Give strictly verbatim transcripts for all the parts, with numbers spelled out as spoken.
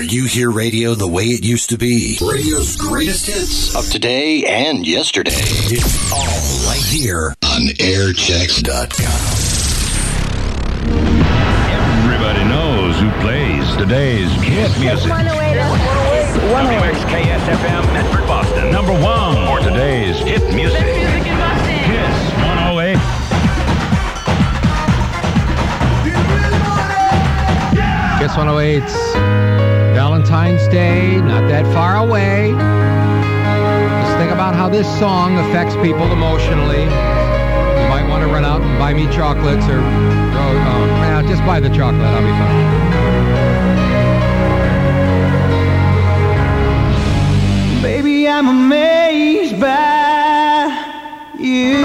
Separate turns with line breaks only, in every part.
where you hear radio the way it used to be. Radio's greatest hits of today and yesterday. It's all right here on airchecks dot com.
Everybody knows who plays today's hit music.
one oh eight
W X K S F M, Medford, Boston. Number one for today's hit music.
music in Boston.
Kiss one oh eight.
Kiss one oh eight's Valentine's Day, not that far away. Just think about how this song affects people emotionally. You might want to run out and buy me chocolates or, oh, oh, yeah, just buy the chocolate. I'll be fine.
Baby, I'm amazed by you.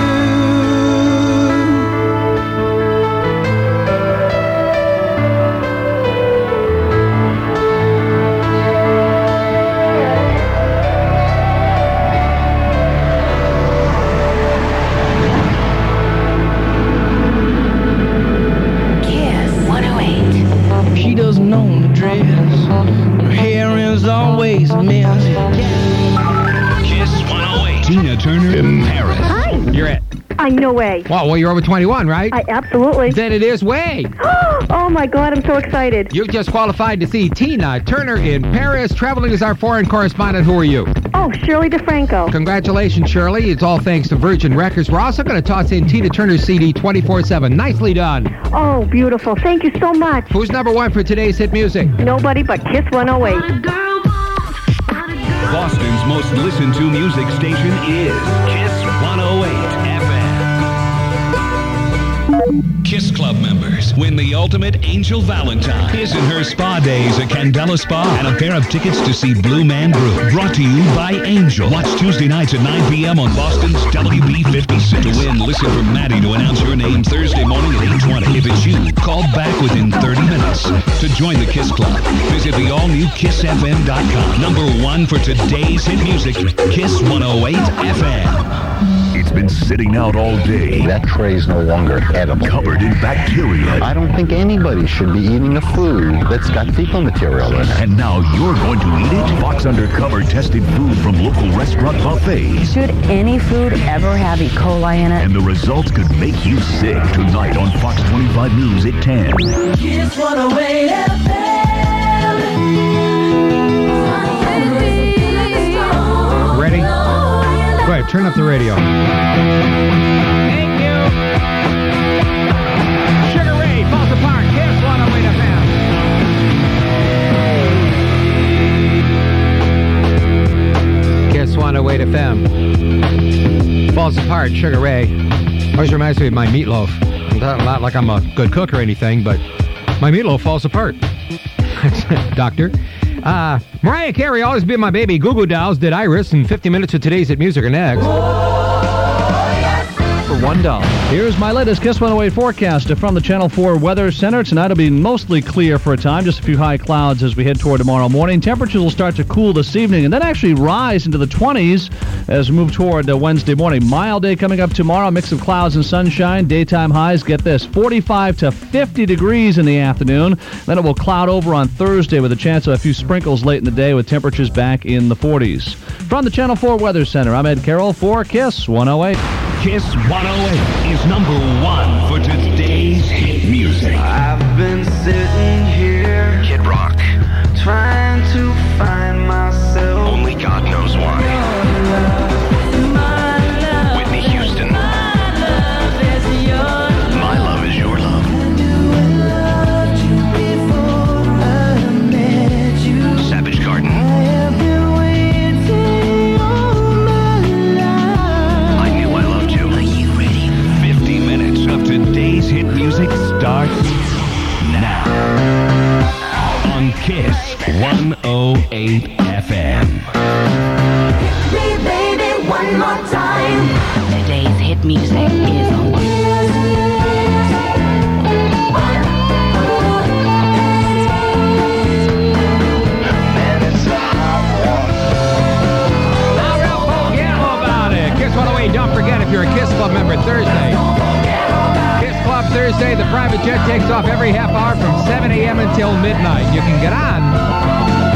She doesn't own the dress. Her hair is always a mess.
Kiss one oh eight. Tina Turner in Paris.
Hi.
You're it.
I no way.
Wow, well, you're over twenty-one, right?
I absolutely.
Then it is way.
Oh my God, I'm so excited.
You've just qualified to see Tina Turner in Paris. Traveling as our foreign correspondent. Who are you?
Oh, Shirley DeFranco.
Congratulations, Shirley. It's all thanks to Virgin Records. We're also going to toss in Tina Turner's C D twenty-four seven. Nicely done.
Oh, beautiful. Thank you so much.
Who's number one for today's hit music?
Nobody but Kiss one oh eight.
Boston's most listened to music station is Kiss one oh eight F M. Kiss Club members win the ultimate Angel Valentine. His and her spa days at Candela Spa and a pair of tickets to see Blue Man Group. Brought to you by Angel. Watch Tuesday nights at nine p.m. on Boston's W B fifty-six. To win, listen for Maddie to announce your name Thursday morning at eight twenty. If it's you, call back within thirty minutes. To join the Kiss Club, visit the all-new Kiss F M dot com. Number one for today's hit music, Kiss one oh eight F M. It's been sitting out all day.
That tray's no longer edible.
Covered in bacteria.
I don't think anybody should be eating a food that's got fecal material in it.
And now you're going to eat it? Fox Undercover tested food from local restaurant buffets.
Should any food ever have E. coli in it?
And the results could make you sick. Tonight on Fox twenty-five News at ten.
Kiss one oh eight F M.
Ready? Go ahead, turn up the radio. Thank you. Sugar Ray, Falls Apart, Kiss one oh eight F M. Kiss one oh eight F M. Falls Apart, Sugar Ray. Always reminds me of my meatloaf. Not, not like I'm a good cook or anything, but my meatloaf falls apart. Doctor. Uh, Mariah Carey, always been my baby. Goo Goo Dolls did Iris, and fifty minutes of today's hit music are next.
For one dollar. Here's my latest Kiss one oh eight forecast from the Channel four Weather Center. Tonight will be mostly clear for a time, just a few high clouds as we head toward tomorrow morning. Temperatures will start to cool this evening and then actually rise into the twenties as we move toward uh, Wednesday morning. Mild day coming up tomorrow, mix of clouds and sunshine. Daytime highs, get this, forty-five to fifty degrees in the afternoon. Then it will cloud over on Thursday with a chance of a few sprinkles late in the day with temperatures back in the forties. From the Channel four Weather Center, I'm Ed Carroll for Kiss one oh eight.
Kiss one oh eight is number one for today's hit music.
I've been sitting here,
Kid Rock.
trying to find myself.
Only God knows why.
My love,
Whitney Houston.
my love is yours.
My love is your love.
I knew I loved you before I met you.
Savage Garden.
I have been waiting all my life.
I knew I loved you. Are you ready? fifty minutes of today's hit music starts now. On Kiss one oh eight F M.
Hey, baby, one more time.
Today's hit music is on.
Man, it's a hot one.
Now, don't forget about it. Kiss one oh eight. Don't forget, if you're a Kiss Club member, Thursday. Kiss Club Thursday, the private jet takes off every half hour from seven a.m. until midnight. You can get on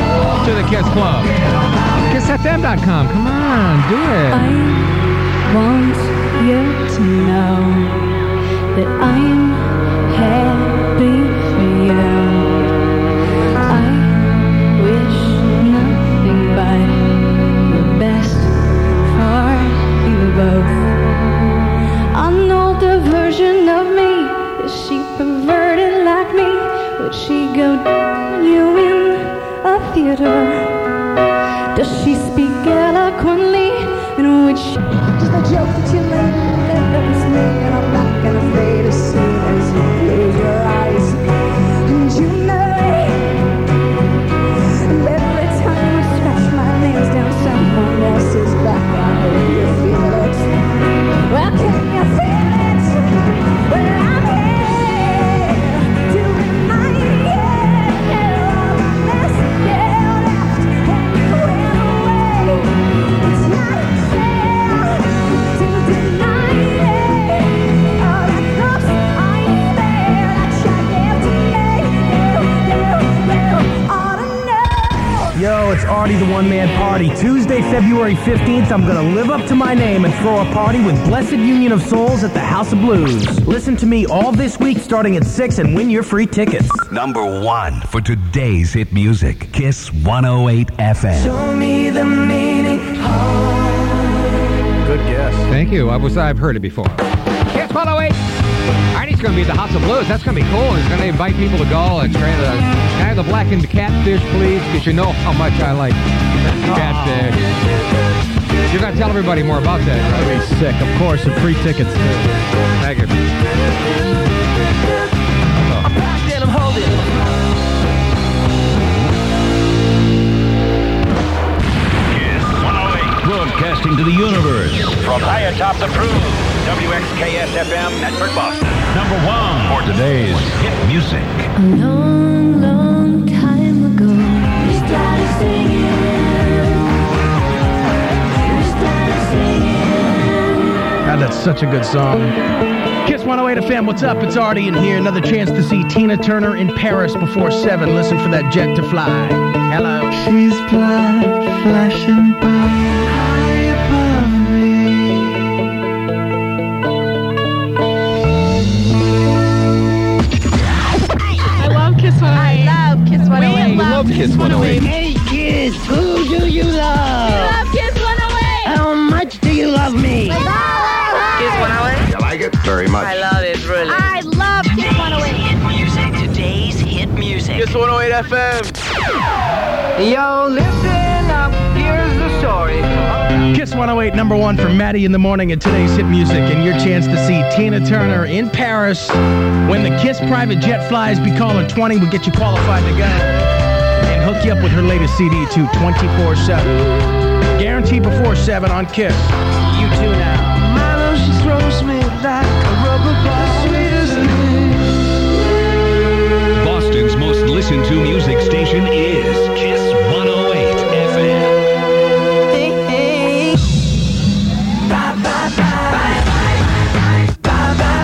to the Kiss Club. Kiss F M dot com. Come on, do it.
I want you to know that I'm happy for you. I wish nothing but the best for you both. An older version of me, is she perverted like me? Would she go down you in a theater? Does she speak eloquently? And would she just a joke that you made? That was me, and I'm not gonna fade as soon as you close your eyes. And you know and every time I scratch my nails down someone else's back, I hope you feel it. Well, can you feel it? Well, I'm here to remind you of the mess you left and you went away. It's not fair to deny it. All that close, I ain't there. That shot left to me. You, you, you ought to know.
Yo, it's Artie the One Man Party. Tuesday, February fifteenth, I'm gonna live up to my name and throw a party with Blessed Union of Souls at the House of Blues. Listen to me all this week starting at six and win your free tickets.
Number one for today's hit music, Kiss one oh eight F M.
Show me the meaning.
Good guess.
Thank you. I was, I've heard it before. Kiss one oh eight. Artie's going to be at the House of Blues. That's going to be cool. He's going to invite people to go and try the, try the blackened catfish, please, because you know how much I like catfish. You're going to tell everybody more about that, right?
That'd be sick. Of course, and free tickets, too.
Thank you.
I'm packed and I'm holding.
Kiss one oh eight. Broadcasting to the universe. From high atop the Prune. W X K S F M, Netford, Boston. Number one for today's hit music.
A long, long time ago, we started singing. We started singing.
God, that's such a good song. Kiss one oh eight F M, what's up? It's Artie in here. Another chance to see Tina Turner in Paris before seven. Listen for that jet to fly. Hello.
She's black, flashing by high above me.
I love Kiss one oh eight. I love Kiss one oh eight.
We love Kiss one oh eight.
Hey kids, who do you love?
We love Kiss one oh eight.
How much do you love me?
Kiss one oh eight.
You like it? Very much.
I love it, really. I love Kiss one oh eight.
Hit music. Today's hit music.
Kiss one oh eight F M. Yo, listen up. Here's the story.
Kiss one oh eight, number one for Maddie in the morning and today's hit music, and your chance to see Tina Turner in Paris. When the Kiss private jet flies, be calling twenty. We'll get you qualified to go and hook you up with her latest C D, too, twenty-four seven. Guaranteed before seven on Kiss. You too now.
My love, she throws me like a rubber ball. Sweet as an
Boston's most listened to music station is Kiss one oh eight F M.
Hey, hey. Bye, bye, bye. Bye, bye,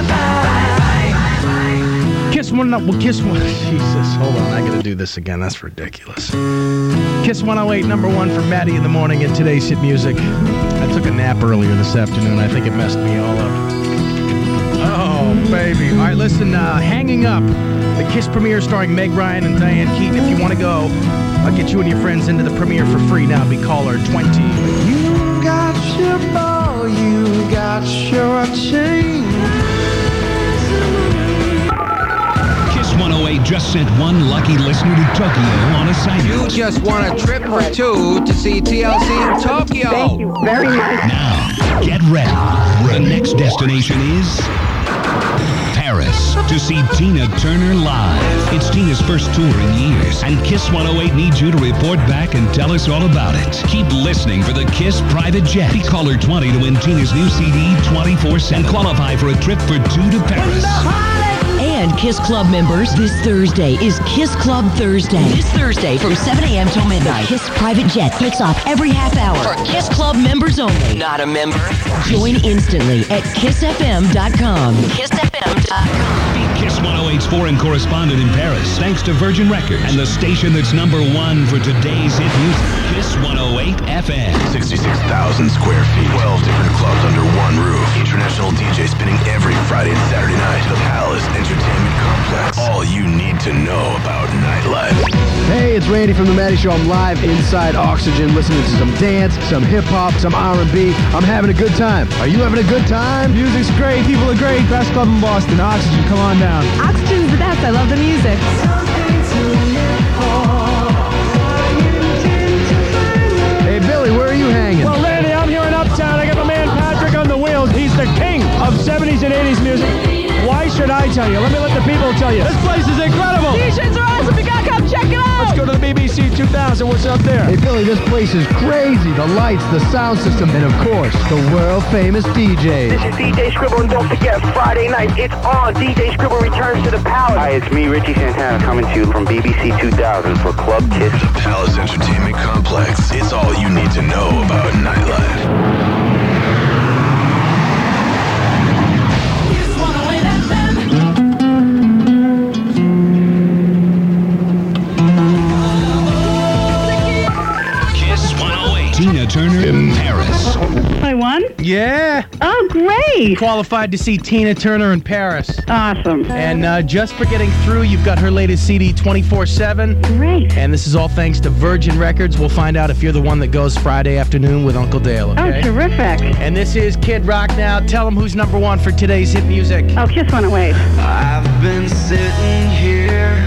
bye.
Kiss one, no, well, Kiss one. Jesus, hold on, I gotta do this again. That's ridiculous. Kiss one oh eight, number one for Maddie in the morning and today's hit music. I took a nap earlier this afternoon. I think it messed me all up. Oh, baby. All right, listen, uh, Hanging Up, the Kiss premiere starring Meg Ryan and Diane Keaton. If you want to go, I'll get you and your friends into the premiere for free now. Be caller twenty.
You got your ball, you got your chain.
Kiss one oh eight just sent one lucky listener to Tokyo on assignment.
You just won a trip for two to see T L C in Tokyo.
Thank you very much.
Now, get ready. The next destination is Paris to see Tina Turner live. It's Tina's first tour in years, and Kiss one oh eight needs you to report back and tell us all about it. Keep listening for the Kiss private jet. Be caller twenty to win Tina's new C D twenty-four seven. And qualify for a trip for two to Paris.
And Kiss Club members, this Thursday is Kiss Club Thursday. This Thursday from seven a.m. till midnight. The Kiss private jet takes off every half hour for Kiss Club members only. Not a member? Join instantly at kiss f m dot com. Kiss F M. M dot com.
Be Kiss one oh eight's foreign correspondent in Paris, thanks to Virgin Records and the station that's number one for today's hit music, Kiss one oh eight F M.
sixty-six thousand square feet, twelve different clubs under one roof. International D J spinning every Friday and Saturday night. The Palace Entertainment Complex. All you need to know about nightlife.
Hey, it's Randy from The Maddie Show. I'm live inside Oxygen, listening to some dance, some hip-hop, some R and B. I'm having a good time. Are you having a good time?
Music's great. People are great. Best club in Boston. Oxygen, come on down.
Oxygen's the best. I love the music.
Hey, Billy, where are you hanging?
Well, Randy, I'm here in Uptown. I got my man Patrick on the wheels. He's the king of seventies and eighties music. Why should I tell you? Let me let the people tell you. This place is incredible.
D Js are awesome. You gotta come check it out.
Let's go to the B B C two thousand. What's up there?
Hey, Billy, this place is crazy. The lights, the sound system, and, of course, the world-famous D Js.
This is D J Scribble, and don't forget, Friday night, it's on. D J Scribble returns to the Palace.
Hi, it's me, Richie Santana, coming to you from B B C two thousand for Club Kiss.
The Palace Entertainment Complex. It's all you need to know about nightlife.
Tina Turner in Paris.
I won?
Yeah.
Oh, great.
Qualified to see Tina Turner in Paris.
Awesome.
And uh, just for getting through, you've got her latest C D twenty-four seven.
Great.
And this is all thanks to Virgin Records. We'll find out if you're the one that goes Friday afternoon with Uncle Dale, okay?
Oh, terrific.
And this is Kid Rock now. Tell them who's number one for today's hit music.
Oh, Kiss one oh eight.
I've been sitting here.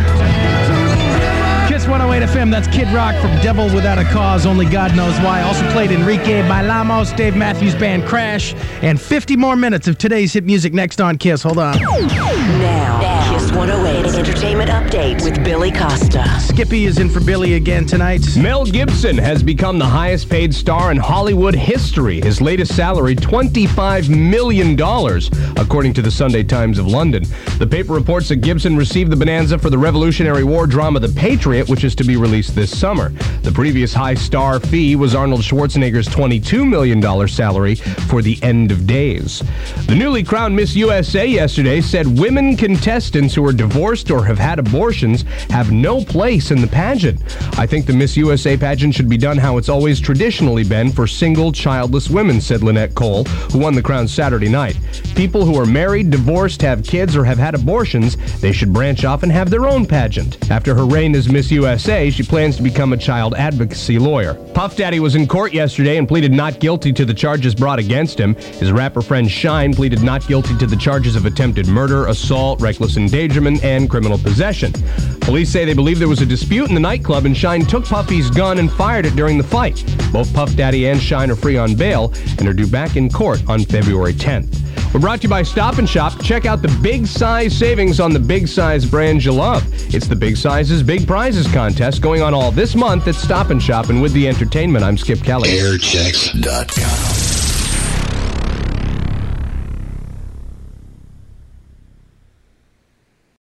Kiss one oh eight F M, that's Kid Rock from Devil Without a Cause, Only God Knows Why. Also played Enrique Bailamos, Dave Matthews Band Crash, and fifty more minutes of today's hit music next on Kiss. Hold on.
Now, now. Kiss one oh eight Entertainment Update with Billy Costa.
Skippy is in for Billy again tonight.
Mel Gibson has become the highest paid star in Hollywood history. His latest salary, twenty-five million dollars, according to the Sunday Times of London. The paper reports that Gibson received the bonanza for the Revolutionary War drama The Patriot, which is to be released this summer. The previous high star fee was Arnold Schwarzenegger's twenty-two million dollars salary for The End of Days. The newly crowned Miss U S A yesterday said women contestants who are divorced or have had abortions have no place in the pageant. I think the Miss U S A pageant should be done how it's always traditionally been for single, childless women, said Lynette Cole, who won the crown Saturday night. People who are married, divorced, have kids, or have had abortions, they should branch off and have their own pageant. After her reign as Miss U S A, she plans to become a child advocacy lawyer. Puff Daddy was in court yesterday and pleaded not guilty to the charges brought against him. His rapper friend Shine pleaded not guilty to the charges of attempted murder, assault, reckless endangerment, and criminal possession. Police say they believe there was a dispute in the nightclub and Shine took Puffy's gun and fired it during the fight. Both Puff Daddy and Shine are free on bail and are due back in court on February tenth. We're brought to you by Stop and Shop. Check out the big size savings on the big size brands you love. It's the Big Sizes, Big Prizes contest going on all this month at Stop and Shop. And with the entertainment, I'm Skip Kelly.
air checks dot com